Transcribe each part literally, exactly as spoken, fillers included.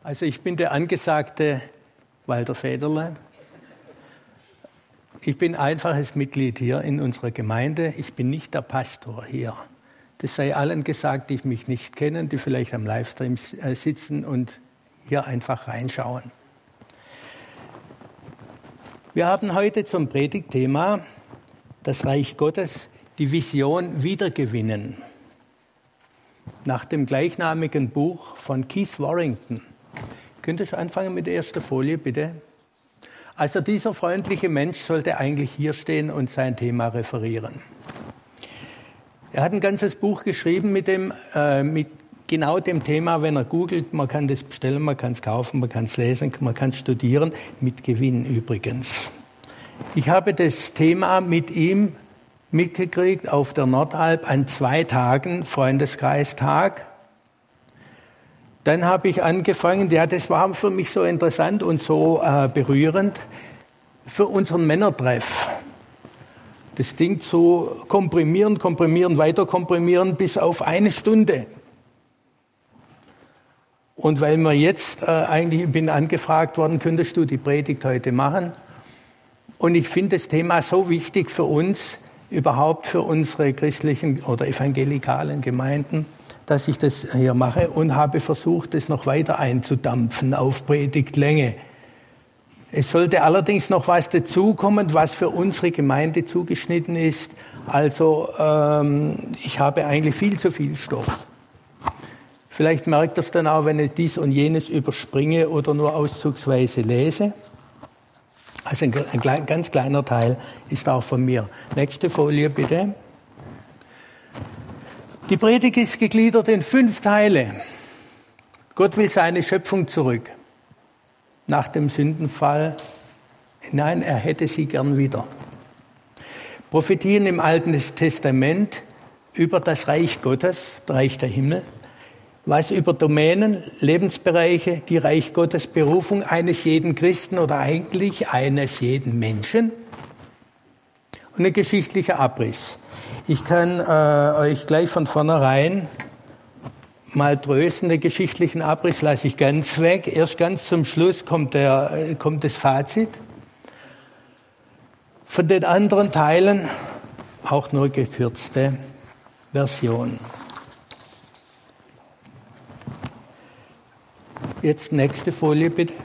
Also ich bin der angesagte Walter Federle. Ich bin einfaches Mitglied hier in unserer Gemeinde. Ich bin nicht der Pastor hier. Das sei allen gesagt, die mich nicht kennen, die vielleicht am Livestream sitzen und hier einfach reinschauen. Wir haben heute zum Predigtthema das Reich Gottes, die Vision wiedergewinnen. Nach dem gleichnamigen Buch von Keith Warrington. Könnt ihr schon anfangen mit der ersten Folie, bitte? Also dieser freundliche Mensch sollte eigentlich hier stehen und sein Thema referieren. Er hat ein ganzes Buch geschrieben mit, dem, äh, mit genau dem Thema, wenn er googelt, man kann das bestellen, man kann es kaufen, man kann es lesen, man kann es studieren, mit Gewinn übrigens. Ich habe das Thema mit ihm mitgekriegt auf der Nordalp an zwei Tagen, Freundeskreistag. Dann habe ich angefangen, ja, das war für mich so interessant und so äh, berührend, für unseren Männertreff. Das Ding zu komprimieren, komprimieren, weiter komprimieren bis auf eine Stunde. Und weil mir jetzt äh, eigentlich, ich bin angefragt worden, könntest du die Predigt heute machen? Und ich finde das Thema so wichtig für uns, überhaupt für unsere christlichen oder evangelikalen Gemeinden, dass ich das hier mache und habe versucht, das noch weiter einzudampfen auf Predigtlänge. Es sollte allerdings noch was dazukommen, was für unsere Gemeinde zugeschnitten ist. Also ähm, ich habe eigentlich viel zu viel Stoff. Vielleicht merkt ihr es dann auch, wenn ich dies und jenes überspringe oder nur auszugsweise lese. Also ein, ein, ein ganz kleiner Teil ist auch von mir. Nächste Folie bitte. Die Predigt ist gegliedert in fünf Teile. Gott will seine Schöpfung zurück. Nach dem Sündenfall, nein, er hätte sie gern wieder. Prophetien im Alten Testament über das Reich Gottes, das Reich der Himmel. Was über Domänen, Lebensbereiche, die Reich Gottes Berufung eines jeden Christen oder eigentlich eines jeden Menschen. Und ein geschichtlicher Abriss. Ich kann äh, euch gleich von vornherein mal trösten, den geschichtlichen Abriss lasse ich ganz weg. Erst ganz zum Schluss kommt, der, äh, kommt das Fazit. Von den anderen Teilen auch nur gekürzte Version. Jetzt nächste Folie bitte.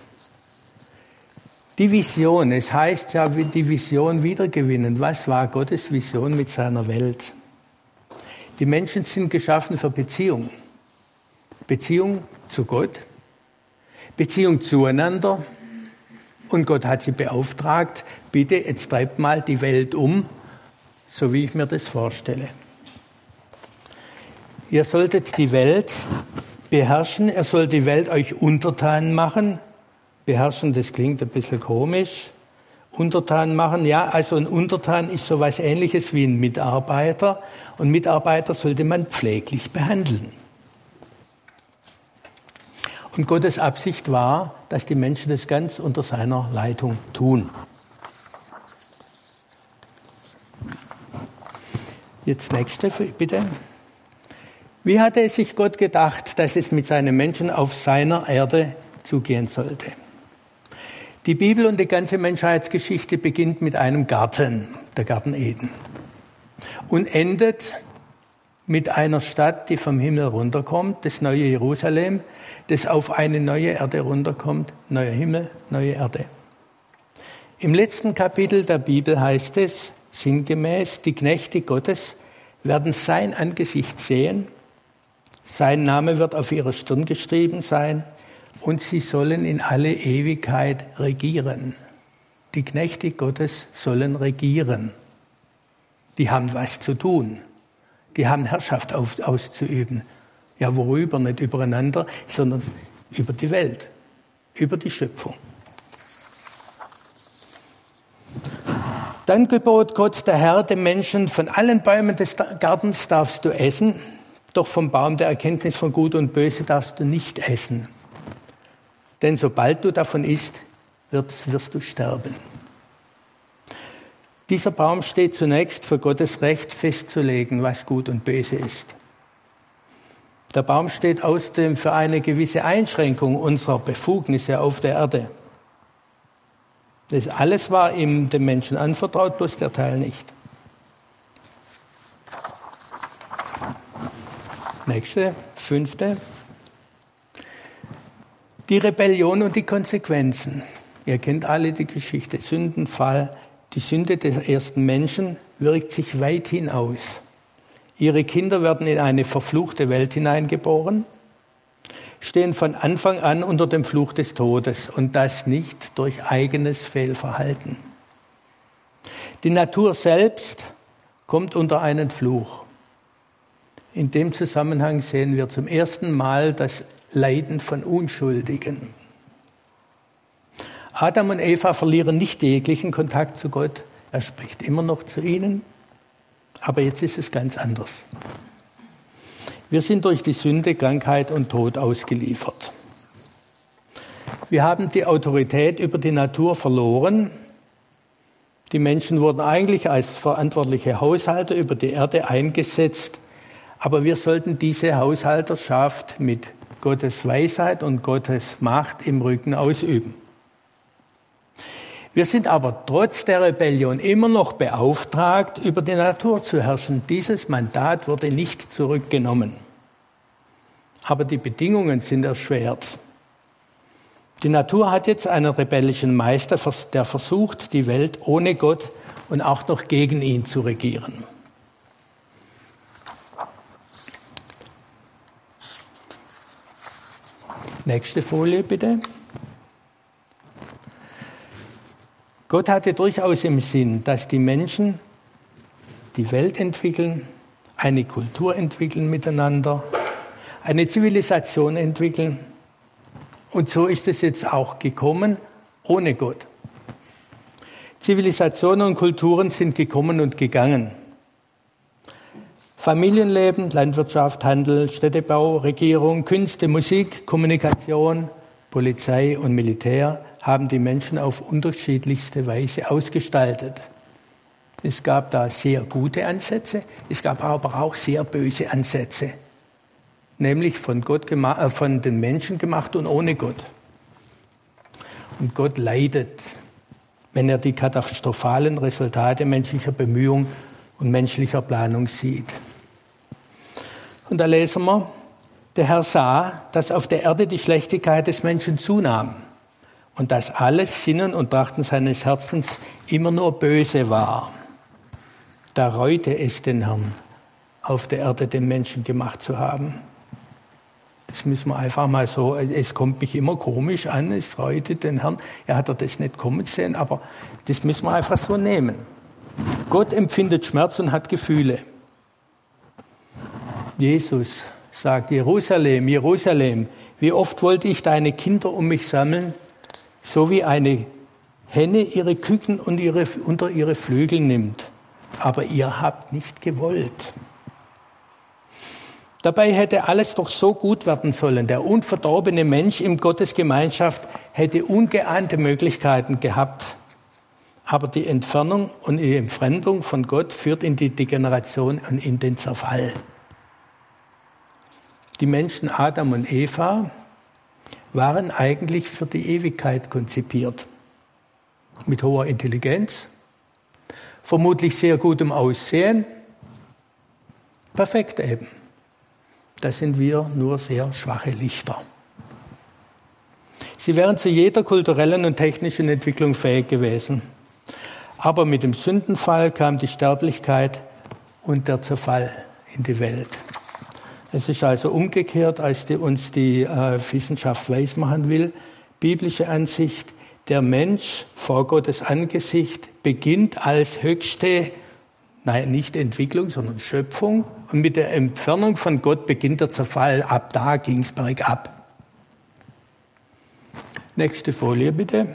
Die Vision, es heißt ja, die Vision wiedergewinnen. Was war Gottes Vision mit seiner Welt? Die Menschen sind geschaffen für Beziehung. Beziehung zu Gott, Beziehung zueinander. Und Gott hat sie beauftragt, bitte, jetzt treibt mal die Welt um, so wie ich mir das vorstelle. Ihr solltet die Welt beherrschen, er soll die Welt euch untertan machen. Beherrschen, das klingt ein bisschen komisch. Untertan machen, ja, also ein Untertan ist so was Ähnliches wie ein Mitarbeiter. Und Mitarbeiter sollte man pfleglich behandeln. Und Gottes Absicht war, dass die Menschen das ganz unter seiner Leitung tun. Jetzt nächste, bitte. Wie hatte es sich Gott gedacht, dass es mit seinen Menschen auf seiner Erde zugehen sollte? Die Bibel und die ganze Menschheitsgeschichte beginnt mit einem Garten, der Garten Eden, und endet mit einer Stadt, die vom Himmel runterkommt, das neue Jerusalem, das auf eine neue Erde runterkommt, neuer Himmel, neue Erde. Im letzten Kapitel der Bibel heißt es, sinngemäß, die Knechte Gottes werden sein Angesicht sehen, sein Name wird auf ihrer Stirn geschrieben sein, und sie sollen in alle Ewigkeit regieren. Die Knechte Gottes sollen regieren. Die haben was zu tun. Die haben Herrschaft auf, auszuüben. Ja, worüber? Nicht übereinander, sondern über die Welt, über die Schöpfung. Dann gebot Gott, der Herr, dem Menschen, von allen Bäumen des Gartens darfst du essen, doch vom Baum der Erkenntnis von Gut und Böse darfst du nicht essen. Denn sobald du davon isst, wirst, wirst du sterben. Dieser Baum steht zunächst für Gottes Recht festzulegen, was gut und böse ist. Der Baum steht außerdem für eine gewisse Einschränkung unserer Befugnisse auf der Erde. Das alles war ihm dem Menschen anvertraut, bloß der Teil nicht. Nächste, fünfte. Die Rebellion und die Konsequenzen. Ihr kennt alle die Geschichte. Sündenfall, die Sünde des ersten Menschen wirkt sich weit hinaus. Ihre Kinder werden in eine verfluchte Welt hineingeboren, stehen von Anfang an unter dem Fluch des Todes und das nicht durch eigenes Fehlverhalten. Die Natur selbst kommt unter einen Fluch. In dem Zusammenhang sehen wir zum ersten Mal das Leiden von Unschuldigen. Adam und Eva verlieren nicht jeglichen Kontakt zu Gott. Er spricht immer noch zu ihnen. Aber jetzt ist es ganz anders. Wir sind durch die Sünde, Krankheit und Tod ausgeliefert. Wir haben die Autorität über die Natur verloren. Die Menschen wurden eigentlich als verantwortliche Haushalter über die Erde eingesetzt. Aber wir sollten diese Haushalterschaft mit Gottes Weisheit und Gottes Macht im Rücken ausüben. Wir sind aber trotz der Rebellion immer noch beauftragt, über die Natur zu herrschen. Dieses Mandat wurde nicht zurückgenommen. Aber die Bedingungen sind erschwert. Die Natur hat jetzt einen rebellischen Meister, der versucht, die Welt ohne Gott und auch noch gegen ihn zu regieren. Nächste Folie bitte. Gott hatte durchaus im Sinn, dass die Menschen die Welt entwickeln, eine Kultur entwickeln miteinander, eine Zivilisation entwickeln. Und so ist es jetzt auch gekommen, ohne Gott. Zivilisationen und Kulturen sind gekommen und gegangen. Familienleben, Landwirtschaft, Handel, Städtebau, Regierung, Künste, Musik, Kommunikation, Polizei und Militär haben die Menschen auf unterschiedlichste Weise ausgestaltet. Es gab da sehr gute Ansätze, es gab aber auch sehr böse Ansätze, nämlich von Gott gemacht, äh, von den Menschen gemacht und ohne Gott. Und Gott leidet, wenn er die katastrophalen Resultate menschlicher Bemühung und menschlicher Planung sieht. Und da lesen wir, der Herr sah, dass auf der Erde die Schlechtigkeit des Menschen zunahm und dass alles Sinnen und Trachten seines Herzens immer nur böse war. Da reute es den Herrn, auf der Erde den Menschen gemacht zu haben. Das müssen wir einfach mal so, es kommt mich immer komisch an, es reute den Herrn. Er hat das nicht kommen sehen, aber das müssen wir einfach so nehmen. Gott empfindet Schmerz und hat Gefühle. Jesus sagt, Jerusalem, Jerusalem, wie oft wollte ich deine Kinder um mich sammeln, so wie eine Henne ihre Küken und ihre, unter ihre Flügel nimmt. Aber ihr habt nicht gewollt. Dabei hätte alles doch so gut werden sollen. Der unverdorbene Mensch in Gottes Gemeinschaft hätte ungeahnte Möglichkeiten gehabt. Aber die Entfernung und die Entfremdung von Gott führt in die Degeneration und in den Zerfall. Die Menschen Adam und Eva waren eigentlich für die Ewigkeit konzipiert. Mit hoher Intelligenz, vermutlich sehr gutem Aussehen, perfekt eben. Da sind wir nur sehr schwache Lichter. Sie wären zu jeder kulturellen und technischen Entwicklung fähig gewesen. Aber mit dem Sündenfall kam die Sterblichkeit und der Zerfall in die Welt. Es ist also umgekehrt, als die, uns die äh, Wissenschaft weismachen will. Biblische Ansicht, der Mensch vor Gottes Angesicht beginnt als höchste, nein, nicht Entwicklung, sondern Schöpfung. Und mit der Entfernung von Gott beginnt der Zerfall. Ab da ging es bergab. Nächste Folie bitte.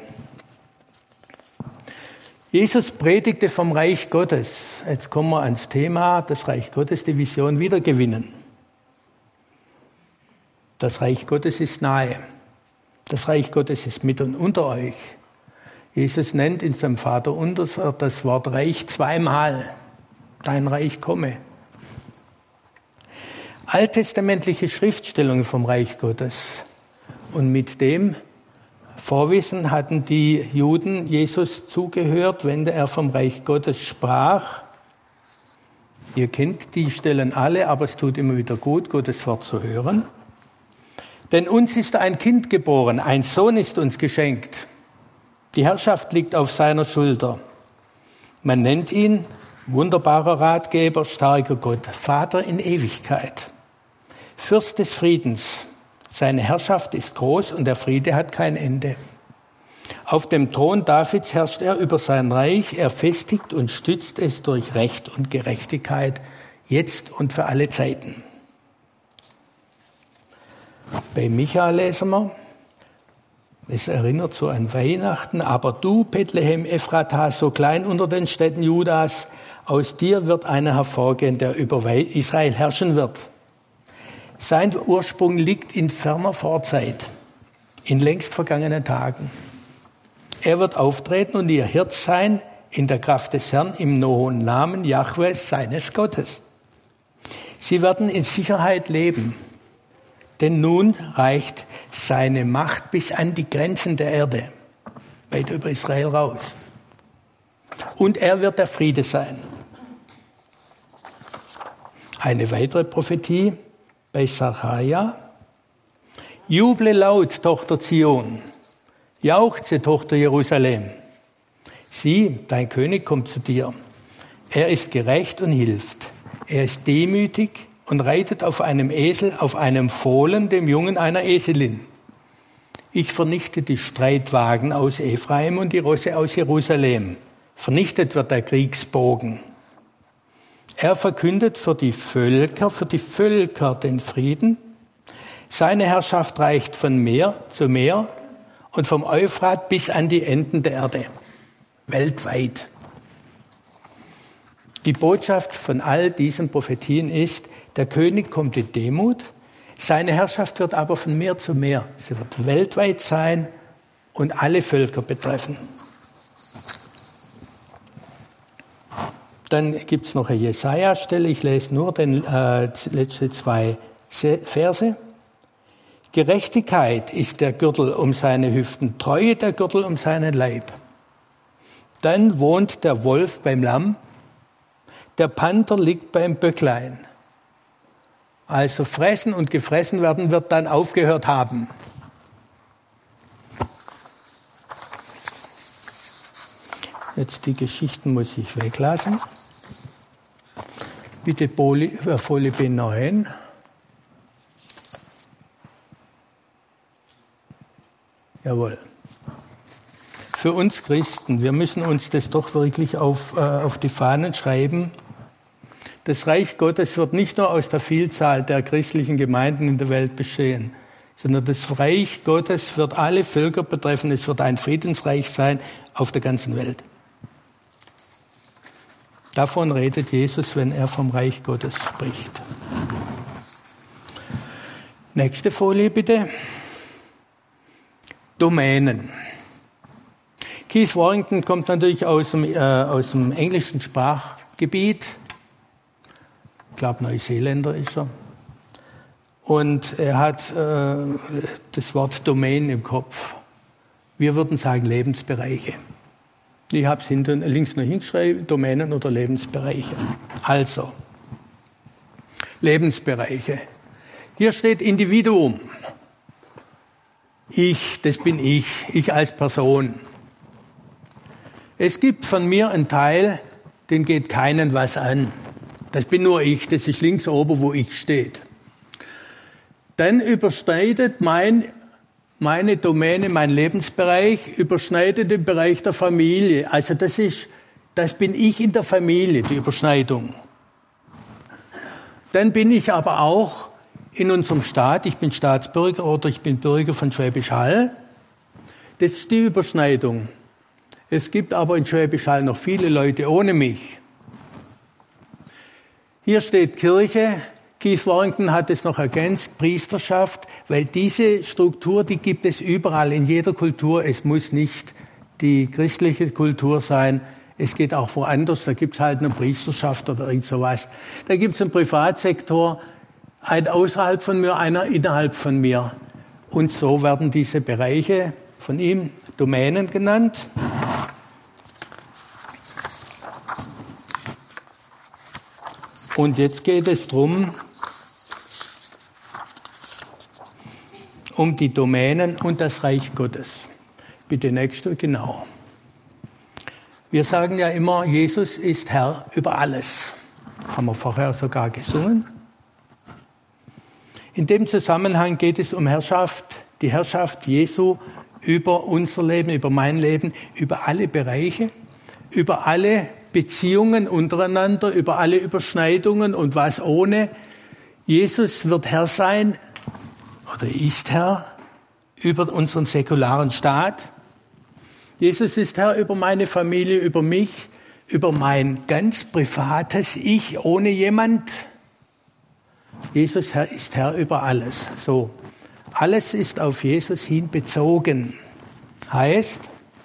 Jesus predigte vom Reich Gottes. Jetzt kommen wir ans Thema, das Reich Gottes, die Vision wiedergewinnen. Das Reich Gottes ist nahe. Das Reich Gottes ist mit und unter euch. Jesus nennt in seinem Vaterunser das Wort Reich zweimal. Dein Reich komme. alttestamentliche Schriftstellungen vom Reich Gottes. Und mit dem Vorwissen hatten die Juden Jesus zugehört, wenn er vom Reich Gottes sprach. Ihr kennt die Stellen alle, aber es tut immer wieder gut, Gottes Wort zu hören. Denn uns ist ein Kind geboren, ein Sohn ist uns geschenkt. Die Herrschaft liegt auf seiner Schulter. Man nennt ihn wunderbarer Ratgeber, starker Gott, Vater in Ewigkeit, Fürst des Friedens. Seine Herrschaft ist groß und der Friede hat kein Ende. Auf dem Thron Davids herrscht er über sein Reich, er festigt und stützt es durch Recht und Gerechtigkeit, jetzt und für alle Zeiten. Bei Micha lesen wir, es erinnert so an Weihnachten, aber du, Bethlehem Ephrata, so klein unter den Städten Judas, aus dir wird einer hervorgehen, der über Israel herrschen wird. Sein Ursprung liegt in ferner Vorzeit, in längst vergangenen Tagen. Er wird auftreten und ihr Hirt sein in der Kraft des Herrn im hohen Namen Jahwes, seines Gottes. Sie werden in Sicherheit leben, denn nun reicht seine Macht bis an die Grenzen der Erde, weit über Israel raus. Und er wird der Friede sein. Eine weitere Prophetie bei Sacharja. Juble laut, Tochter Zion. Jauchze, Tochter Jerusalem. Sieh, dein König kommt zu dir. Er ist gerecht und hilft. Er ist demütig und reitet auf einem Esel, auf einem Fohlen, dem Jungen einer Eselin. Ich vernichte die Streitwagen aus Ephraim und die Rosse aus Jerusalem. Vernichtet wird der Kriegsbogen. Er verkündet für die Völker, für die Völker den Frieden. Seine Herrschaft reicht von Meer zu Meer und vom Euphrat bis an die Enden der Erde, weltweit. Die Botschaft von all diesen Prophetien ist, der König kommt in Demut, seine Herrschaft wird aber von Meer zu Meer. Sie wird weltweit sein und alle Völker betreffen. Dann gibt es noch eine Jesaja-Stelle, ich lese nur den äh, letzten zwei Verse. Gerechtigkeit ist der Gürtel um seine Hüften, Treue der Gürtel um seinen Leib. Dann wohnt der Wolf beim Lamm, der Panther liegt beim Böcklein. Also fressen und gefressen werden wird dann aufgehört haben. Jetzt die Geschichten muss ich weglassen. Bitte Folie B neun. Jawohl. Für uns Christen, wir müssen uns das doch wirklich auf, äh, auf die Fahnen schreiben. Das Reich Gottes wird nicht nur aus der Vielzahl der christlichen Gemeinden in der Welt bestehen, sondern das Reich Gottes wird alle Völker betreffen. Es wird ein Friedensreich sein auf der ganzen Welt. Davon redet Jesus, wenn er vom Reich Gottes spricht. Nächste Folie bitte. Domänen. Keith Warrington kommt natürlich aus dem, äh, aus dem englischen Sprachgebiet. Ich glaube, Neuseeländer ist er. Und er hat äh, das Wort Domain im Kopf. Wir würden sagen Lebensbereiche. Ich habe es hinten, links noch hingeschrieben, Domänen oder Lebensbereiche. Also, Lebensbereiche. Hier steht Individuum. Ich, das bin ich, ich als Person. Es gibt von mir einen Teil, den geht keinen was an. Das bin nur ich, das ist links oben, wo ich steht. Dann überschneidet mein, meine Domäne, mein Lebensbereich, überschneidet den Bereich der Familie. Also das ist, das bin ich in der Familie, die Überschneidung. Dann bin ich aber auch in unserem Staat, ich bin Staatsbürger oder ich bin Bürger von Schwäbisch Hall. Das ist die Überschneidung. Es gibt aber in Schwäbisch Hall noch viele Leute ohne mich. Hier steht Kirche. Keith Warrington hat es noch ergänzt, Priesterschaft, weil diese Struktur, die gibt es überall, in jeder Kultur. Es muss nicht die christliche Kultur sein. Es geht auch woanders. Da gibt es halt eine Priesterschaft oder irgend sowas. Da gibt es einen Privatsektor. ein außerhalb von mir, einer innerhalb von mir. Und so werden diese Bereiche von ihm Domänen genannt. Und jetzt geht es darum, um die Domänen und das Reich Gottes. Bitte nächste, genau. Wir sagen ja immer, Jesus ist Herr über alles. Haben wir vorher sogar gesungen. In dem Zusammenhang geht es um Herrschaft, die Herrschaft Jesu über unser Leben, über mein Leben, über alle Bereiche, über alle Beziehungen untereinander, über alle Überschneidungen und was ohne. Jesus wird Herr sein oder ist Herr über unseren säkularen Staat. Jesus ist Herr über meine Familie, über mich, über mein ganz privates Ich ohne jemand. Jesus ist Herr über alles. So, alles ist auf Jesus hin bezogen. Heißt,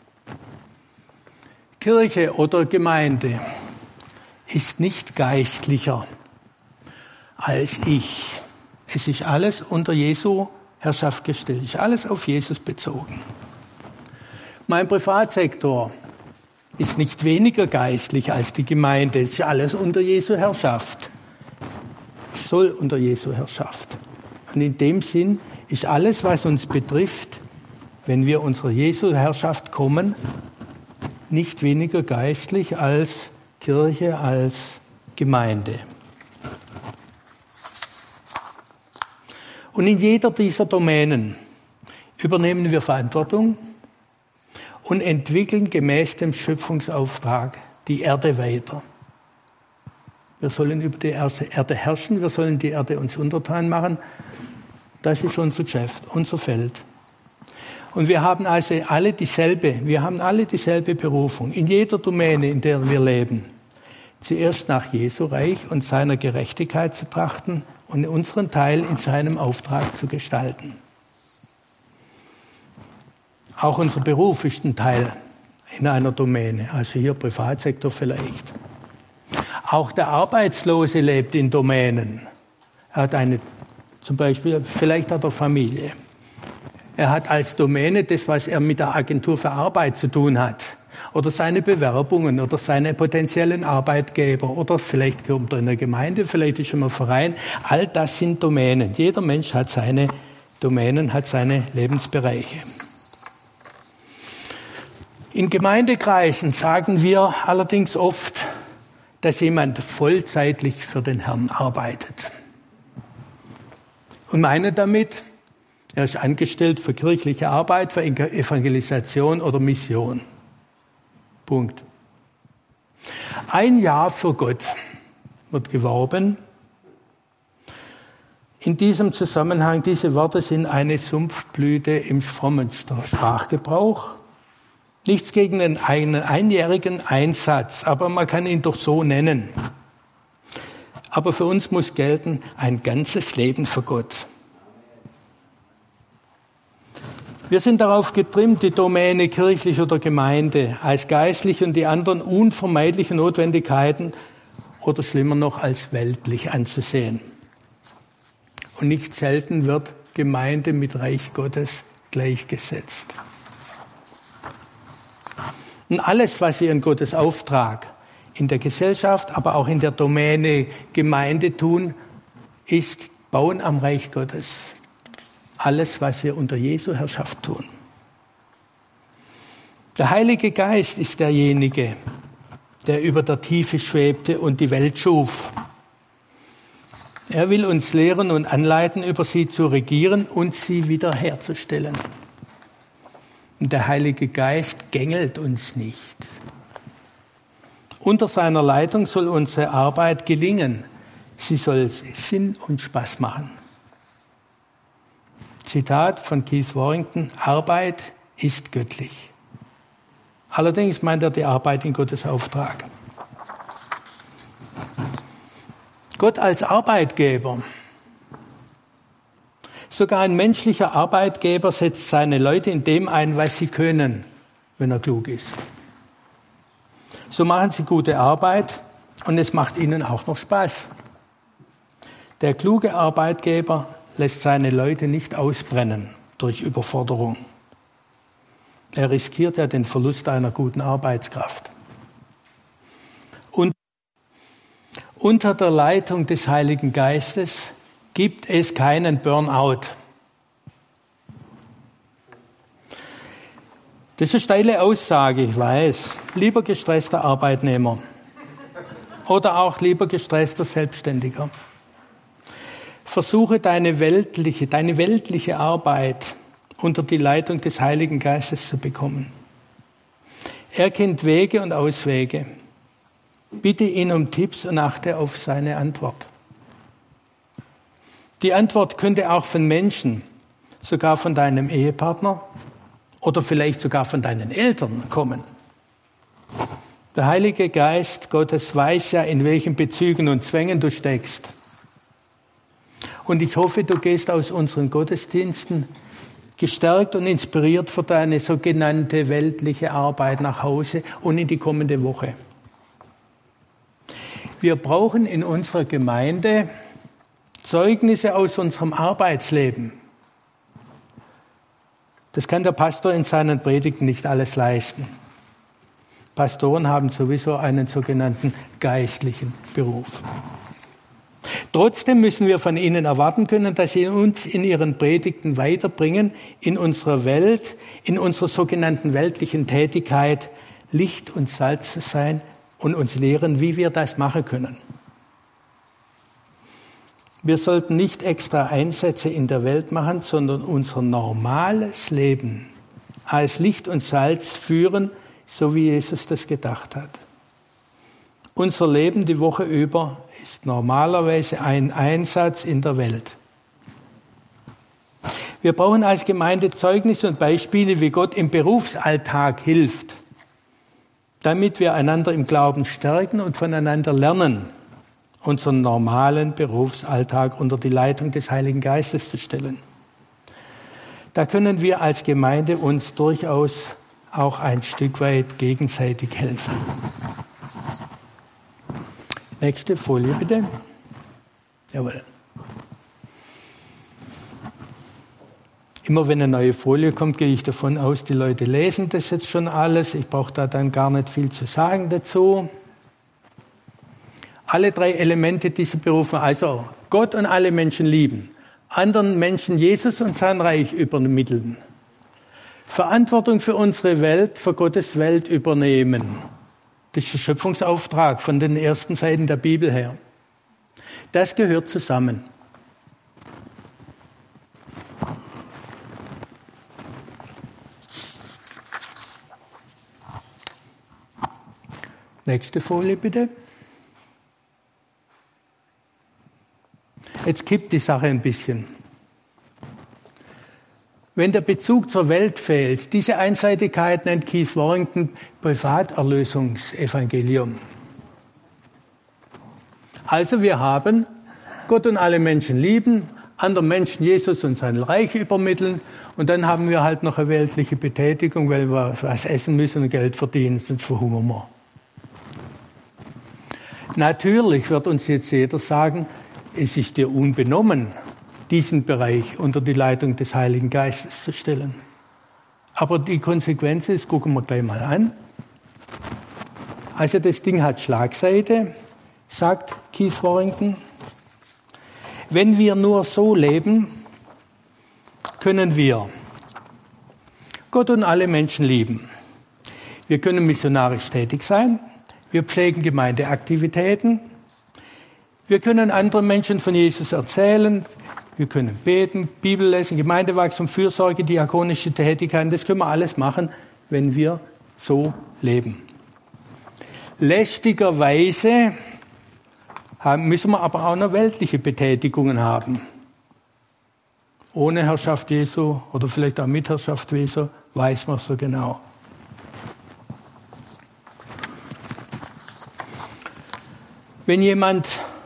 Kirche oder Gemeinde ist nicht geistlicher als ich. Es ist alles unter Jesu Herrschaft gestellt. Es ist alles auf Jesus bezogen. Mein Privatsektor ist nicht weniger geistlich als die Gemeinde. Es ist alles unter Jesu Herrschaft. Es soll unter Jesu Herrschaft. Und in dem Sinn ist alles, was uns betrifft, wenn wir unter Jesu Herrschaft kommen, nicht weniger geistlich als Kirche, als Gemeinde. Und in jeder dieser Domänen übernehmen wir Verantwortung und entwickeln gemäß dem Schöpfungsauftrag die Erde weiter. Wir sollen über die Erde herrschen, wir sollen die Erde uns untertan machen. Das ist unser Geschäft, unser Feld. Und wir haben also alle dieselbe, wir haben alle dieselbe Berufung, in jeder Domäne, in der wir leben. Zuerst nach Jesu Reich und seiner Gerechtigkeit zu trachten und unseren Teil in seinem Auftrag zu gestalten. Auch unser Beruf ist ein Teil in einer Domäne, also hier Privatsektor vielleicht. Auch der Arbeitslose lebt in Domänen. Er hat eine, zum Beispiel, vielleicht hat er Familie. Er hat als Domäne das, was er mit der Agentur für Arbeit zu tun hat. Oder seine Bewerbungen oder seine potenziellen Arbeitgeber. Oder vielleicht kommt er in der Gemeinde, vielleicht ist er im Verein. All das sind Domänen. Jeder Mensch hat seine Domänen, hat seine Lebensbereiche. In Gemeindekreisen sagen wir allerdings oft, dass jemand vollzeitlich für den Herrn arbeitet. Und meinen damit, er ist angestellt für kirchliche Arbeit, für Evangelisation oder Mission. Punkt. Ein Jahr für Gott wird geworben. In diesem Zusammenhang, diese Worte sind eine Sumpfblüte im frommen Sprachgebrauch. Nichts gegen einen eigenen einjährigen Einsatz, aber man kann ihn doch so nennen. Aber für uns muss gelten, ein ganzes Leben für Gott. Wir sind darauf getrimmt, die Domäne kirchlich oder Gemeinde als geistlich und die anderen unvermeidlichen Notwendigkeiten oder schlimmer noch als weltlich anzusehen. Und nicht selten wird Gemeinde mit Reich Gottes gleichgesetzt. Und alles, was wir in Gottes Auftrag in der Gesellschaft, aber auch in der Domäne Gemeinde tun, ist Bauen am Reich Gottes. Alles, was wir unter Jesu Herrschaft tun. Der Heilige Geist ist derjenige, der über der Tiefe schwebte und die Welt schuf. Er will uns lehren und anleiten, über sie zu regieren und sie wiederherzustellen. Und der Heilige Geist gängelt uns nicht. Unter seiner Leitung soll unsere Arbeit gelingen. Sie soll Sinn und Spaß machen. Zitat von Keith Warrington: Arbeit ist göttlich. Allerdings meint er die Arbeit in Gottes Auftrag. Gott als Arbeitgeber. Sogar ein menschlicher Arbeitgeber setzt seine Leute in dem ein, was sie können, wenn er klug ist. So machen sie gute Arbeit und es macht ihnen auch noch Spaß. Der kluge Arbeitgeber lässt seine Leute nicht ausbrennen durch Überforderung. Er riskiert ja den Verlust einer guten Arbeitskraft. Und unter der Leitung des Heiligen Geistes gibt es keinen Burnout. Das ist eine steile Aussage, ich weiß. Lieber gestresster Arbeitnehmer oder auch lieber gestresster Selbstständiger. Versuche deine weltliche, deine weltliche Arbeit unter die Leitung des Heiligen Geistes zu bekommen. Er kennt Wege und Auswege. Bitte ihn um Tipps und achte auf seine Antwort. Die Antwort könnte auch von Menschen, sogar von deinem Ehepartner oder vielleicht sogar von deinen Eltern kommen. Der Heilige Geist Gottes weiß ja, in welchen Bezügen und Zwängen du steckst. Und ich hoffe, du gehst aus unseren Gottesdiensten gestärkt und inspiriert für deine sogenannte weltliche Arbeit nach Hause und in die kommende Woche. Wir brauchen in unserer Gemeinde Zeugnisse aus unserem Arbeitsleben. Das kann der Pastor in seinen Predigten nicht alles leisten. Pastoren haben sowieso einen sogenannten geistlichen Beruf. Trotzdem müssen wir von ihnen erwarten können, dass sie uns in ihren Predigten weiterbringen, in unserer Welt, in unserer sogenannten weltlichen Tätigkeit Licht und Salz zu sein und uns lehren, wie wir das machen können. Wir sollten nicht extra Einsätze in der Welt machen, sondern unser normales Leben als Licht und Salz führen, so wie Jesus das gedacht hat. Unser Leben die Woche über ist normalerweise ein Einsatz in der Welt. Wir brauchen als Gemeinde Zeugnisse und Beispiele, wie Gott im Berufsalltag hilft, damit wir einander im Glauben stärken und voneinander lernen, unseren normalen Berufsalltag unter die Leitung des Heiligen Geistes zu stellen. Da können wir als Gemeinde uns durchaus auch ein Stück weit gegenseitig helfen. Nächste Folie bitte. Jawohl. Immer wenn eine neue Folie kommt, gehe ich davon aus, die Leute lesen das jetzt schon alles. Ich brauche da dann gar nicht viel zu sagen dazu. Alle drei Elemente dieser Berufung, also Gott und alle Menschen lieben, anderen Menschen Jesus und sein Reich übermitteln, Verantwortung für unsere Welt, für Gottes Welt übernehmen. Das ist der Schöpfungsauftrag von den ersten Seiten der Bibel her. Das gehört zusammen. Nächste Folie bitte. Jetzt kippt die Sache ein bisschen. Wenn der Bezug zur Welt fehlt, diese Einseitigkeit nennt Keith Warrington Privaterlösungsevangelium. Also wir haben Gott und alle Menschen lieben, anderen Menschen Jesus und sein Reich übermitteln und dann haben wir halt noch eine weltliche Betätigung, weil wir was essen müssen und Geld verdienen, sonst verhungern wir. Natürlich wird uns jetzt jeder sagen, es ist dir unbenommen, diesen Bereich unter die Leitung des Heiligen Geistes zu stellen. Aber die Konsequenz ist, gucken wir gleich mal an. Also das Ding hat Schlagseite, sagt Keith Warrington. Wenn wir nur so leben, können wir Gott und alle Menschen lieben. Wir können missionarisch tätig sein. Wir pflegen Gemeindeaktivitäten. Wir können anderen Menschen von Jesus erzählen. Wir können beten, Bibel lesen, Gemeindewachstum, Fürsorge, diakonische Tätigkeiten. Das können wir alles machen, wenn wir so leben. Lästigerweise müssen wir aber auch noch weltliche Betätigungen haben. Ohne Herrschaft Jesu oder vielleicht auch mit Herrschaft Jesu weiß man so genau. Wenn jemand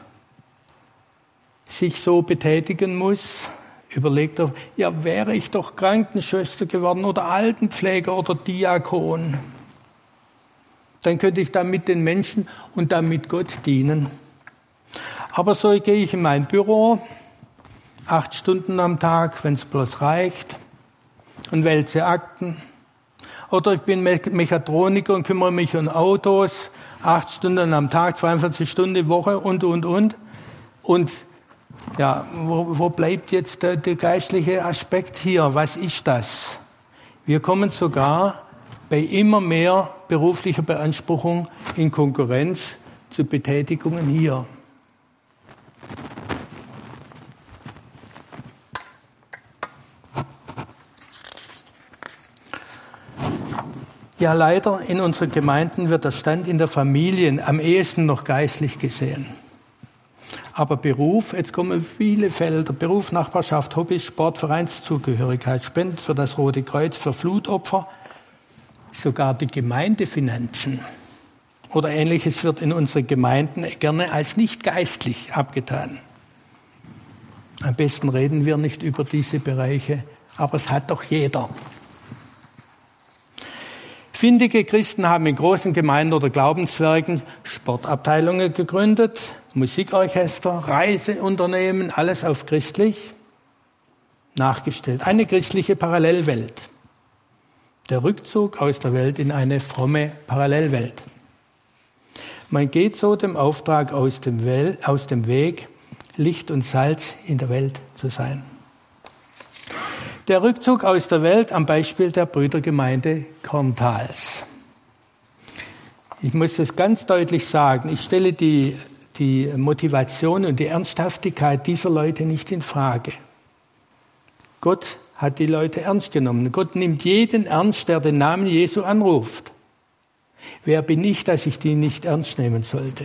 sich so betätigen muss, überlegt er, ja, wäre ich doch Krankenschwester geworden oder Altenpfleger oder Diakon, dann könnte ich damit den Menschen und damit Gott dienen. Aber so gehe ich in mein Büro, acht Stunden am Tag, wenn es bloß reicht, und wälze Akten. Oder ich bin Me- Mechatroniker und kümmere mich um Autos, acht Stunden am Tag, zweiundvierzig Stunden die Woche und, und, und. Und ja, wo, wo bleibt jetzt der, der geistliche Aspekt hier? Was ist das? Wir kommen sogar bei immer mehr beruflicher Beanspruchung in Konkurrenz zu Betätigungen hier. Ja, leider in unseren Gemeinden wird der Stand in der Familie am ehesten noch geistlich gesehen. Aber Beruf, jetzt kommen viele Felder, Beruf, Nachbarschaft, Hobbys, Sport, Vereinszugehörigkeit, Spenden für das Rote Kreuz, für Flutopfer, sogar die Gemeindefinanzen oder Ähnliches wird in unseren Gemeinden gerne als nicht geistlich abgetan. Am besten reden wir nicht über diese Bereiche, aber es hat doch jeder. Findige Christen haben in großen Gemeinden oder Glaubenswerken Sportabteilungen gegründet, Musikorchester, Reiseunternehmen, alles auf christlich nachgestellt. Eine christliche Parallelwelt. Der Rückzug aus der Welt in eine fromme Parallelwelt. Man geht so dem Auftrag aus dem, Wel- aus dem Weg, Licht und Salz in der Welt zu sein. Der Rückzug aus der Welt am Beispiel der Brüdergemeinde Korntals. Ich muss das ganz deutlich sagen, ich stelle die, die Motivation und die Ernsthaftigkeit dieser Leute nicht in Frage. Gott hat die Leute ernst genommen. Gott nimmt jeden ernst, der den Namen Jesu anruft. Wer bin ich, dass ich die nicht ernst nehmen sollte?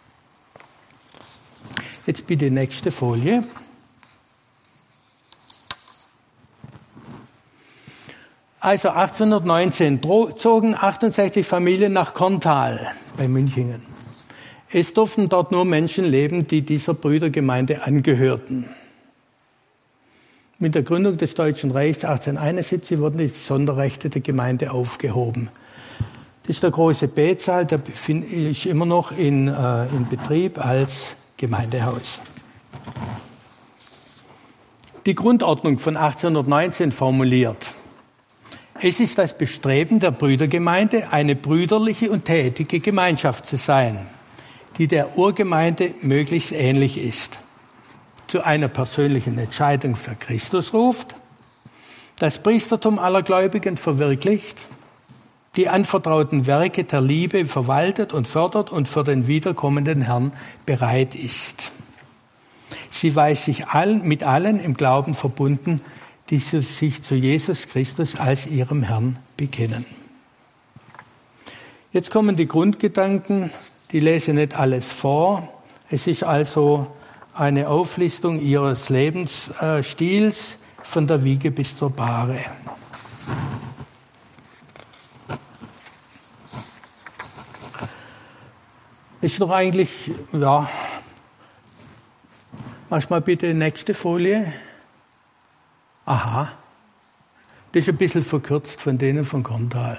Jetzt bitte nächste Folie. Also achtzehnhundertneunzehn zogen achtundsechzig Familien nach Korntal bei Münchingen. Es durften dort nur Menschen leben, die dieser Brüdergemeinde angehörten. Mit der Gründung des Deutschen Reichs achtzehnhunderteinundsiebzig wurden die Sonderrechte der Gemeinde aufgehoben. Das ist der große Betsaal, der ist immer noch in, äh, in Betrieb als Gemeindehaus. Die Grundordnung von achtzehnhundertneunzehn formuliert: Es ist das Bestreben der Brüdergemeinde, eine brüderliche und tätige Gemeinschaft zu sein, die der Urgemeinde möglichst ähnlich ist, zu einer persönlichen Entscheidung für Christus ruft, das Priestertum aller Gläubigen verwirklicht, die anvertrauten Werke der Liebe verwaltet und fördert und für den wiederkommenden Herrn bereit ist. Sie weiß sich allen, mit allen im Glauben verbunden, die sich zu Jesus Christus als ihrem Herrn bekennen. Jetzt kommen die Grundgedanken, die lese nicht alles vor. Es ist also eine Auflistung ihres Lebensstils von der Wiege bis zur Bahre. Ist doch eigentlich, ja, mach mal bitte die nächste Folie. Aha, das ist ein bisschen verkürzt von denen von Korntal.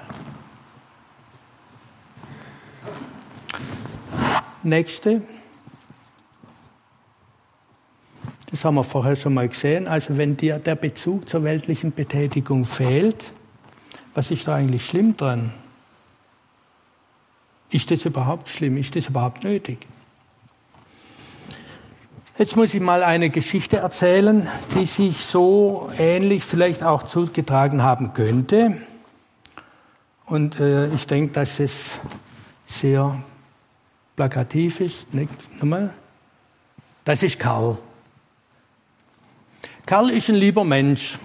Nächste. Das haben wir vorher schon mal gesehen. Also wenn dir der Bezug zur weltlichen Betätigung fehlt, was ist da eigentlich schlimm dran? Ist das überhaupt schlimm? Ist das überhaupt nötig? Jetzt muss ich mal eine Geschichte erzählen, die sich so ähnlich vielleicht auch zugetragen haben könnte. Und äh, ich denke, dass es sehr plakativ ist. Nochmal. Das ist Karl. Karl ist ein lieber Mensch.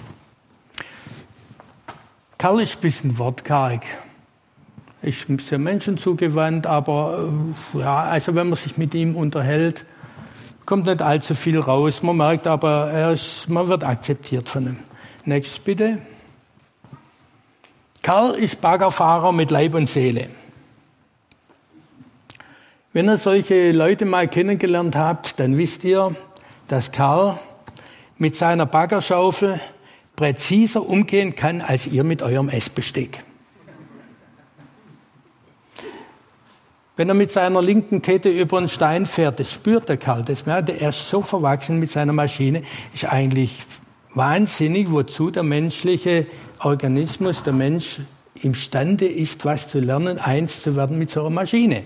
Karl ist ein bisschen wortkarg. Ist sehr menschenzugewandt, aber äh, ja, also wenn man sich mit ihm unterhält, kommt nicht allzu viel raus. Man merkt aber, er ist, man wird akzeptiert von ihm. Nächstes bitte. Karl ist Baggerfahrer mit Leib und Seele. Wenn ihr solche Leute mal kennengelernt habt, dann wisst ihr, dass Karl mit seiner Baggerschaufel präziser umgehen kann, als ihr mit eurem Essbesteck. Wenn er mit seiner linken Kette über einen Stein fährt, das spürt der Karl. Das merkt er, er ist so verwachsen mit seiner Maschine. Ist eigentlich wahnsinnig, wozu der menschliche Organismus, der Mensch imstande ist, was zu lernen, eins zu werden mit so einer Maschine.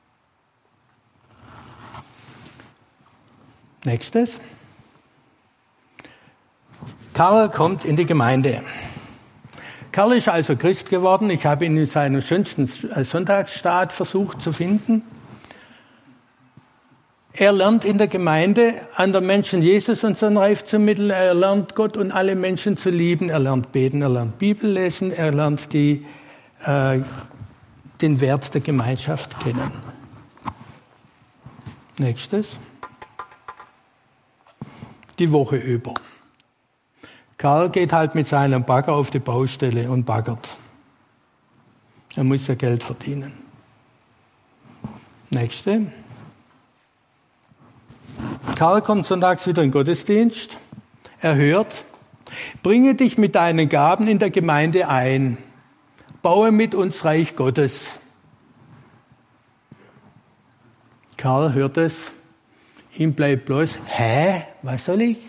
Nächstes. Karl kommt in die Gemeinde. Karl ist also Christ geworden. Ich habe ihn in seinem schönsten Sonntagsstaat versucht zu finden. Er lernt in der Gemeinde anderen Menschen Jesus und sein Reich zu vermitteln. Er lernt Gott und alle Menschen zu lieben. Er lernt beten, er lernt Bibel lesen, er lernt die, äh, den Wert der Gemeinschaft kennen. Nächstes. Die Woche über. Karl geht halt mit seinem Bagger auf die Baustelle und baggert. Er muss ja Geld verdienen. Nächste. Karl kommt sonntags wieder in den Gottesdienst. Er hört, bringe dich mit deinen Gaben in der Gemeinde ein. Baue mit uns Reich Gottes. Karl hört es. Ihm bleibt bloß, hä, was soll ich?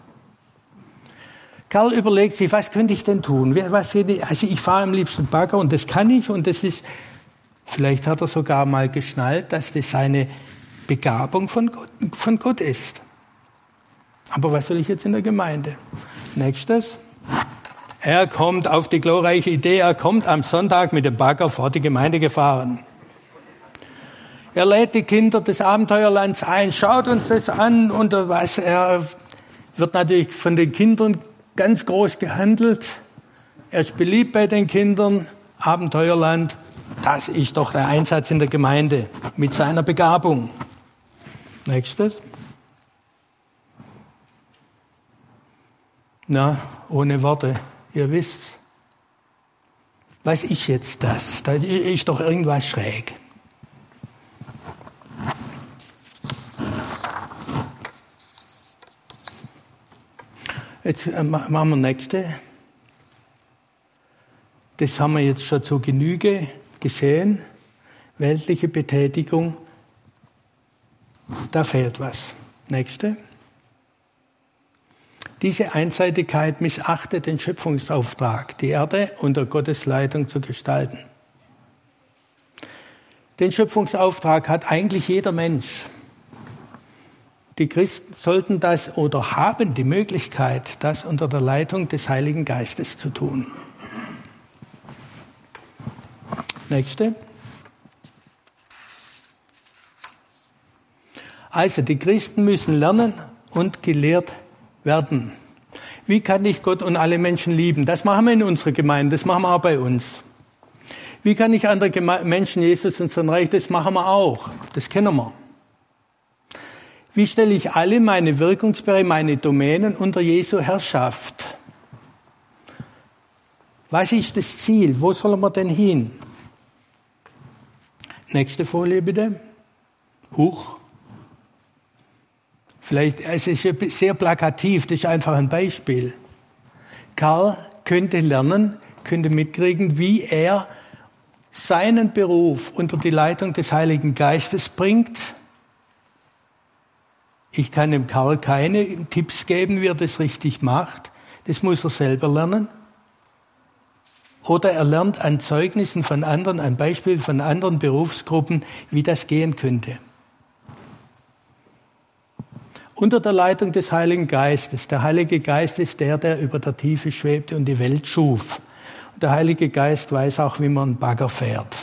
Karl überlegt sich, was könnte ich denn tun? Was, also ich fahre am liebsten Bagger und das kann ich und das ist, vielleicht hat er sogar mal geschnallt, dass das seine Begabung von Gott, von Gott ist. Aber was soll ich jetzt in der Gemeinde? Nächstes. Er kommt auf die glorreiche Idee, er kommt am Sonntag mit dem Bagger vor die Gemeinde gefahren. Er lädt die Kinder des Abenteuerlands ein, schaut uns das an und was, er wird natürlich von den Kindern ganz groß gehandelt. Er ist beliebt bei den Kindern. Abenteuerland, das ist doch der Einsatz in der Gemeinde mit seiner Begabung. Nächstes. Na, ohne Worte, ihr wisst's. Was ist jetzt das? Da ist doch irgendwas schräg. Jetzt machen wir nächste. Das haben wir jetzt schon zur Genüge gesehen. Weltliche Betätigung. Da fehlt was. Nächste. Diese Einseitigkeit missachtet den Schöpfungsauftrag, die Erde unter Gottes Leitung zu gestalten. Den Schöpfungsauftrag hat eigentlich jeder Mensch. Die Christen sollten das oder haben die Möglichkeit, das unter der Leitung des Heiligen Geistes zu tun. Nächste. Also die Christen müssen lernen und gelehrt werden. Wie kann ich Gott und alle Menschen lieben? Das machen wir in unserer Gemeinde, das machen wir auch bei uns. Wie kann ich andere Geme- Menschen Jesus und sein Reich? Das machen wir auch, das kennen wir. Wie stelle ich alle meine Wirkungsbereiche, meine Domänen unter Jesu Herrschaft? Was ist das Ziel? Wo sollen wir denn hin? Nächste Folie bitte. Huch. Vielleicht, es ist sehr plakativ, das ist einfach ein Beispiel. Karl könnte lernen, könnte mitkriegen, wie er seinen Beruf unter die Leitung des Heiligen Geistes bringt. Ich kann dem Karl keine Tipps geben, wie er das richtig macht. Das muss er selber lernen. Oder er lernt an Zeugnissen von anderen, an Beispielen von anderen Berufsgruppen, wie das gehen könnte. Unter der Leitung des Heiligen Geistes. Der Heilige Geist ist der, der über der Tiefe schwebte und die Welt schuf. Und der Heilige Geist weiß auch, wie man einen Bagger fährt.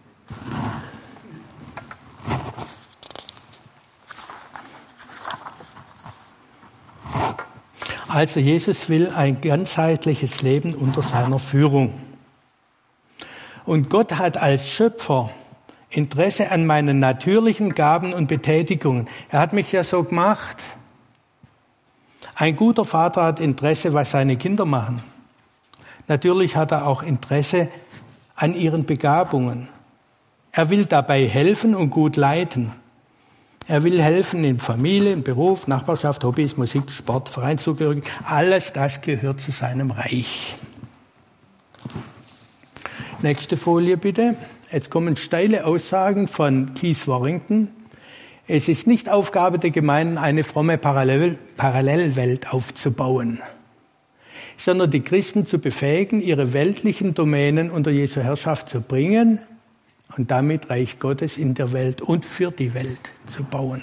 Also Jesus will ein ganzheitliches Leben unter seiner Führung. Und Gott hat als Schöpfer Interesse an meinen natürlichen Gaben und Betätigungen. Er hat mich ja so gemacht. Ein guter Vater hat Interesse, was seine Kinder machen. Natürlich hat er auch Interesse an ihren Begabungen. Er will dabei helfen und gut leiten. Er will helfen in Familie, im Beruf, Nachbarschaft, Hobbys, Musik, Sport, Vereinszugehörigkeit. Alles das gehört zu seinem Reich. Nächste Folie bitte. Jetzt kommen steile Aussagen von Keith Warrington. Es ist nicht Aufgabe der Gemeinden, eine fromme Parallel- Parallelwelt aufzubauen, sondern die Christen zu befähigen, ihre weltlichen Domänen unter Jesu Herrschaft zu bringen und damit Reich Gottes in der Welt und für die Welt zu bauen.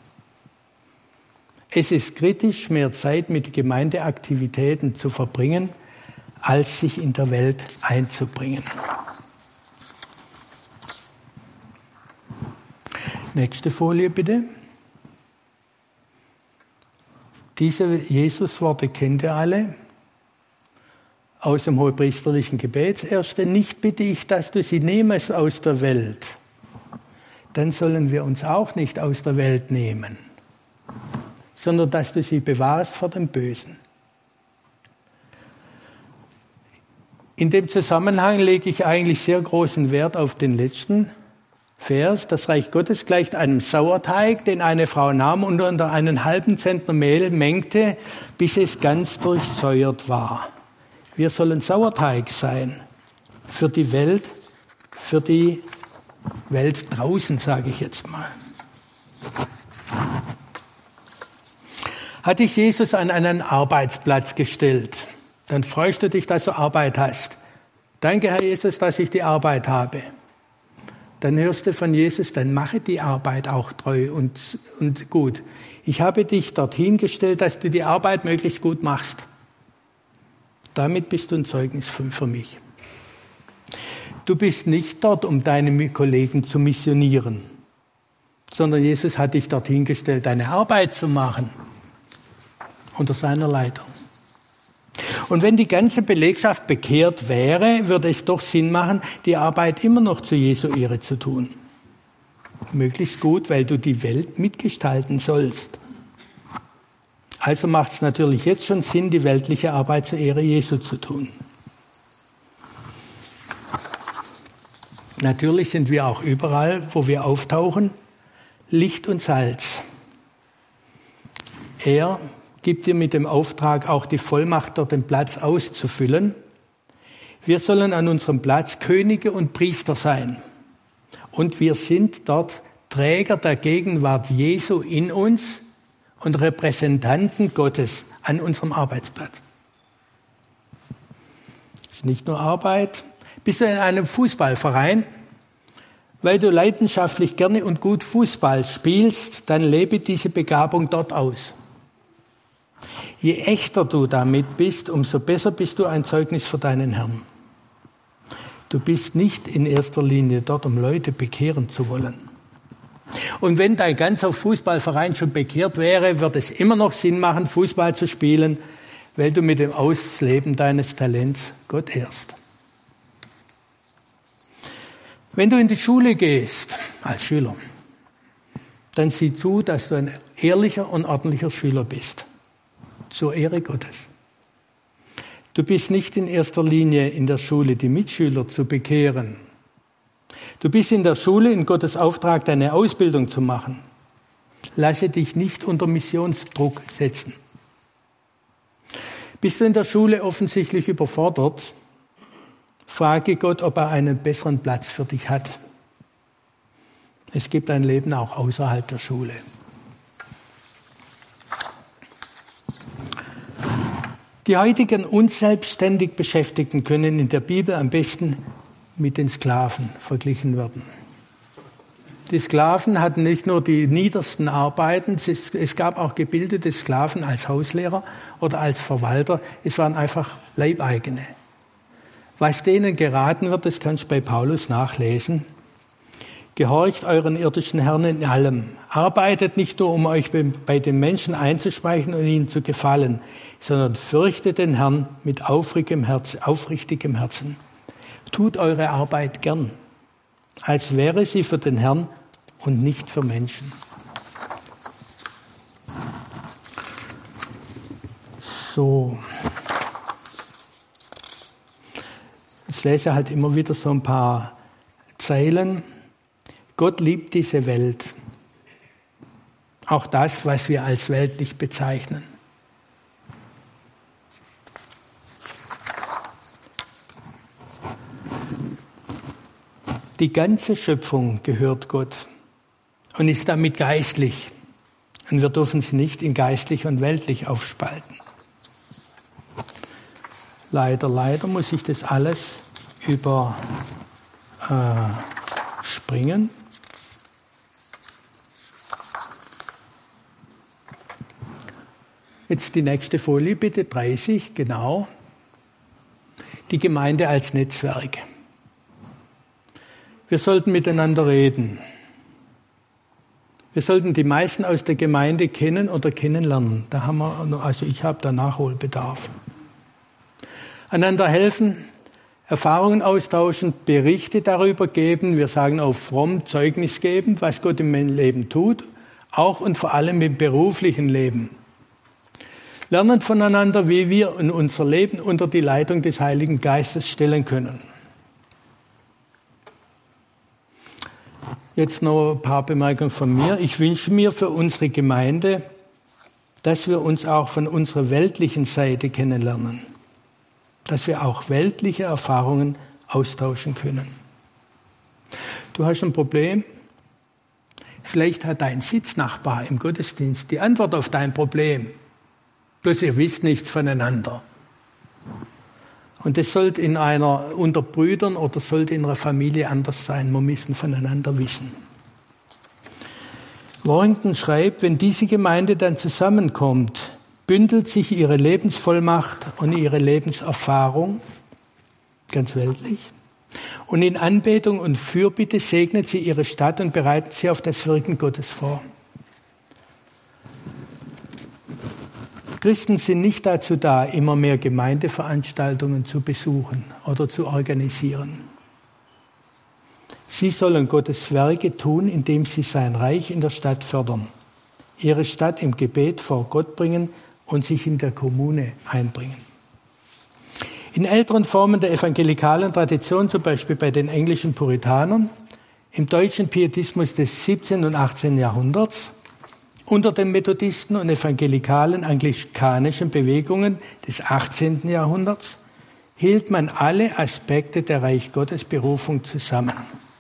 Es ist kritisch, mehr Zeit mit Gemeindeaktivitäten zu verbringen, als sich in der Welt einzubringen. Nächste Folie bitte. Diese Jesusworte kennt ihr alle aus dem hohepriesterlichen Gebet. Das erste: Nicht bitte ich, dass du sie nehmest aus der Welt. Dann sollen wir uns auch nicht aus der Welt nehmen, sondern dass du sie bewahrst vor dem Bösen. In dem Zusammenhang lege ich eigentlich sehr großen Wert auf den letzten Vers. Das Reich Gottes gleicht einem Sauerteig, den eine Frau nahm und unter einen halben Zentner Mehl mengte, bis es ganz durchsäuert war. Wir sollen Sauerteig sein für die Welt, für die Welt draußen, sage ich jetzt mal. Hat dich Jesus an einen Arbeitsplatz gestellt, dann freust du dich, dass du Arbeit hast. Danke, Herr Jesus, dass ich die Arbeit habe. Dann hörst du von Jesus, dann mache die Arbeit auch treu und, und gut. Ich habe dich dorthin gestellt, dass du die Arbeit möglichst gut machst. Damit bist du ein Zeugnis für, für mich. Du bist nicht dort, um deine Kollegen zu missionieren, sondern Jesus hat dich dorthin gestellt, deine Arbeit zu machen, unter seiner Leitung. Und wenn die ganze Belegschaft bekehrt wäre, würde es doch Sinn machen, die Arbeit immer noch zu Jesu Ehre zu tun. Möglichst gut, weil du die Welt mitgestalten sollst. Also macht es natürlich jetzt schon Sinn, die weltliche Arbeit zur Ehre Jesu zu tun. Natürlich sind wir auch überall, wo wir auftauchen, Licht und Salz. Er gibt dir mit dem Auftrag auch die Vollmacht, dort den Platz auszufüllen. Wir sollen an unserem Platz Könige und Priester sein. Und wir sind dort Träger der Gegenwart Jesu in uns und Repräsentanten Gottes an unserem Arbeitsplatz. Das ist nicht nur Arbeit. Bist du in einem Fußballverein, weil du leidenschaftlich gerne und gut Fußball spielst, dann lebe diese Begabung dort aus. Je echter du damit bist, umso besser bist du ein Zeugnis für deinen Herrn. Du bist nicht in erster Linie dort, um Leute bekehren zu wollen. Und wenn dein ganzer Fußballverein schon bekehrt wäre, wird es immer noch Sinn machen, Fußball zu spielen, weil du mit dem Ausleben deines Talents Gott ehrst. Wenn du in die Schule gehst, als Schüler, dann sieh zu, dass du ein ehrlicher und ordentlicher Schüler bist. Zur Ehre Gottes. Du bist nicht in erster Linie in der Schule, die Mitschüler zu bekehren. Du bist in der Schule in Gottes Auftrag, deine Ausbildung zu machen. Lasse dich nicht unter Missionsdruck setzen. Bist du in der Schule offensichtlich überfordert? Frage Gott, ob er einen besseren Platz für dich hat. Es gibt ein Leben auch außerhalb der Schule. Die heutigen unselbstständig Beschäftigten können in der Bibel am besten mit den Sklaven verglichen werden. Die Sklaven hatten nicht nur die niedersten Arbeiten, es gab auch gebildete Sklaven als Hauslehrer oder als Verwalter. Es waren einfach Leibeigene. Was denen geraten wird, das kannst du bei Paulus nachlesen. Gehorcht euren irdischen Herren in allem. Arbeitet nicht nur, um euch bei den Menschen einzuspeichen und ihnen zu gefallen, sondern fürchtet den Herrn mit aufrichtigem Herzen, aufrichtigem Herzen. Tut eure Arbeit gern, als wäre sie für den Herrn und nicht für Menschen. So. Ich lese halt immer wieder so ein paar Zeilen. Gott liebt diese Welt. Auch das, was wir als weltlich bezeichnen. Die ganze Schöpfung gehört Gott und ist damit geistlich. Und wir dürfen sie nicht in geistlich und weltlich aufspalten. Leider, leider muss ich das alles überspringen. Jetzt die nächste Folie, bitte, dreißig, genau. Die Gemeinde als Netzwerk. Wir sollten miteinander reden. Wir sollten die meisten aus der Gemeinde kennen oder kennenlernen. Da haben wir, also ich habe da Nachholbedarf. Einander helfen, Erfahrungen austauschen, Berichte darüber geben. Wir sagen auch fromm Zeugnis geben, was Gott im Leben tut, auch und vor allem im beruflichen Leben. Lernen voneinander, wie wir in unser Leben unter die Leitung des Heiligen Geistes stellen können. Jetzt noch ein paar Bemerkungen von mir. Ich wünsche mir für unsere Gemeinde, dass wir uns auch von unserer weltlichen Seite kennenlernen. Dass wir auch weltliche Erfahrungen austauschen können. Du hast ein Problem? Vielleicht hat dein Sitznachbar im Gottesdienst die Antwort auf dein Problem. Bloß ihr wisst nichts voneinander. Und das sollte in einer, unter Brüdern oder sollte in einer Familie anders sein. Wir müssen voneinander wissen. Warrington schreibt, wenn diese Gemeinde dann zusammenkommt, bündelt sich ihre Lebensvollmacht und ihre Lebenserfahrung, ganz weltlich, und in Anbetung und Fürbitte segnet sie ihre Stadt und bereitet sie auf das Wirken Gottes vor. Christen sind nicht dazu da, immer mehr Gemeindeveranstaltungen zu besuchen oder zu organisieren. Sie sollen Gottes Werke tun, indem sie sein Reich in der Stadt fördern, ihre Stadt im Gebet vor Gott bringen und sich in der Kommune einbringen. In älteren Formen der evangelikalen Tradition, zum Beispiel bei den englischen Puritanern, im deutschen Pietismus des siebzehnten und achtzehnten Jahrhunderts, unter den Methodisten und evangelikalen anglikanischen Bewegungen des achtzehnten Jahrhunderts hielt man alle Aspekte der Reich Gottes Berufung zusammen.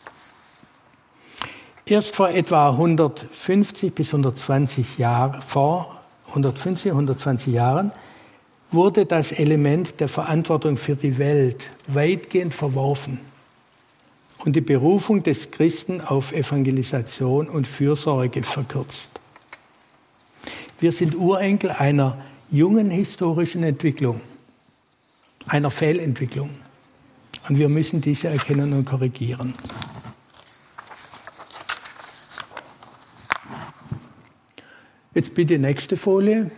Erst vor etwa hundertfünfzig bis hundertzwanzig Jahren, vor hundertfünfzig, hundertzwanzig Jahren, wurde das Element der Verantwortung für die Welt weitgehend verworfen und die Berufung des Christen auf Evangelisation und Fürsorge verkürzt. Wir sind Urenkel einer jungen historischen Entwicklung, einer Fehlentwicklung. Und wir müssen diese erkennen und korrigieren. Jetzt bitte nächste Folie.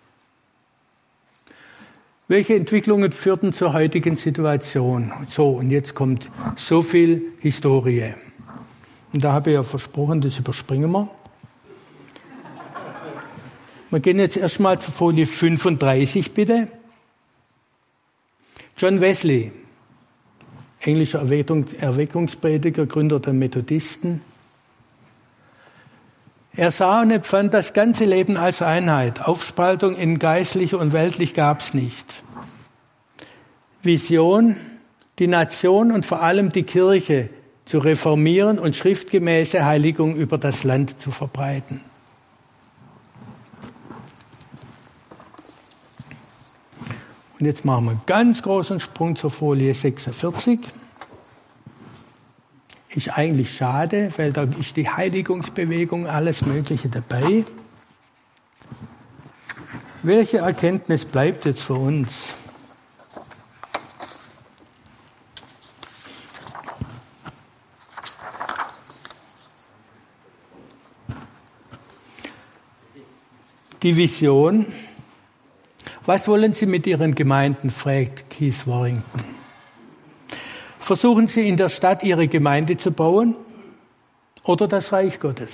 Welche Entwicklungen führten zur heutigen Situation? So, und jetzt kommt so viel Historie. Und da habe ich ja versprochen, das überspringen wir. Wir gehen jetzt erstmal zu Folie fünfunddreißig, bitte. John Wesley, englischer Erweckungsprediger, Gründer der Methodisten. Er sah und empfand das ganze Leben als Einheit. Aufspaltung in geistlich und weltlich gab es nicht. Vision, die Nation und vor allem die Kirche zu reformieren und schriftgemäße Heiligung über das Land zu verbreiten. Und jetzt machen wir einen ganz großen Sprung zur Folie sechsundvierzig. Ist eigentlich schade, weil da ist die Heiligungsbewegung, alles Mögliche dabei. Welche Erkenntnis bleibt jetzt für uns? Die Vision. Was wollen Sie mit Ihren Gemeinden, fragt Keith Warrington. Versuchen Sie in der Stadt Ihre Gemeinde zu bauen oder das Reich Gottes?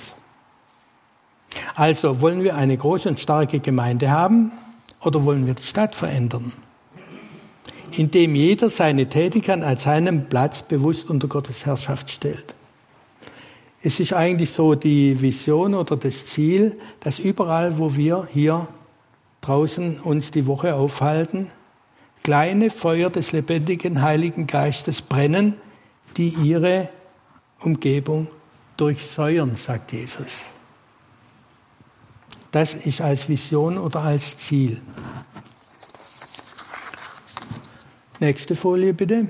Also, wollen wir eine große und starke Gemeinde haben oder wollen wir die Stadt verändern? Indem jeder seine Tätigkeit an seinem Platz bewusst unter Gottes Herrschaft stellt. Es ist eigentlich so die Vision oder das Ziel, dass überall, wo wir hier draußen uns die Woche aufhalten, kleine Feuer des lebendigen Heiligen Geistes brennen, die ihre Umgebung durchsäuern, sagt Jesus. Das ist als Vision oder als Ziel. Nächste Folie bitte.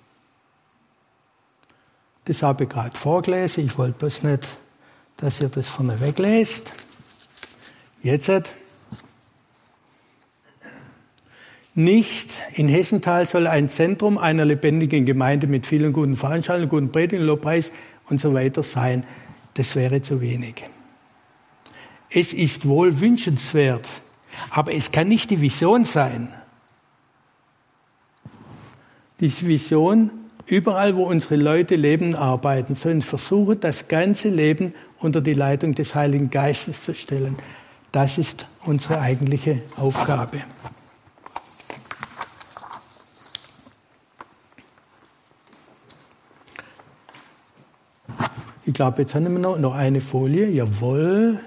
Das habe ich gerade vorgelesen. Ich wollte bloß nicht, dass ihr das vorne weglest. Jetzt. Nicht in Hessenthal soll ein Zentrum einer lebendigen Gemeinde mit vielen guten Veranstaltungen, guten Predigen, Lobpreis und so weiter sein. Das wäre zu wenig. Es ist wohl wünschenswert, aber es kann nicht die Vision sein. Die Vision, überall wo unsere Leute leben und arbeiten, sollen versuchen, das ganze Leben unter die Leitung des Heiligen Geistes zu stellen. Das ist unsere eigentliche Aufgabe. Ich glaube, jetzt haben wir noch, noch eine Folie. Jawohl.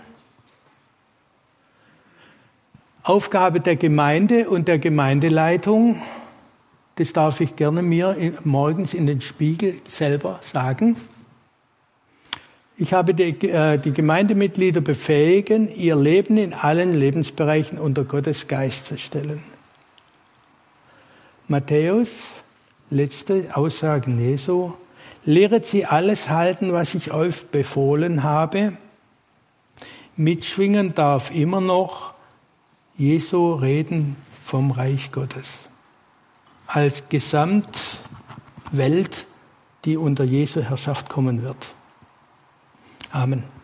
Aufgabe der Gemeinde und der Gemeindeleitung, das darf ich gerne mir morgens in den Spiegel selber sagen. Ich habe die, äh, die Gemeindemitglieder befähigen, ihr Leben in allen Lebensbereichen unter Gottes Geist zu stellen. Matthäus, letzte Aussagen Jesu, lehret sie alles halten, was ich euch befohlen habe. Mitschwingen darf immer noch Jesu reden vom Reich Gottes. Als Gesamtwelt, die unter Jesu Herrschaft kommen wird. Amen.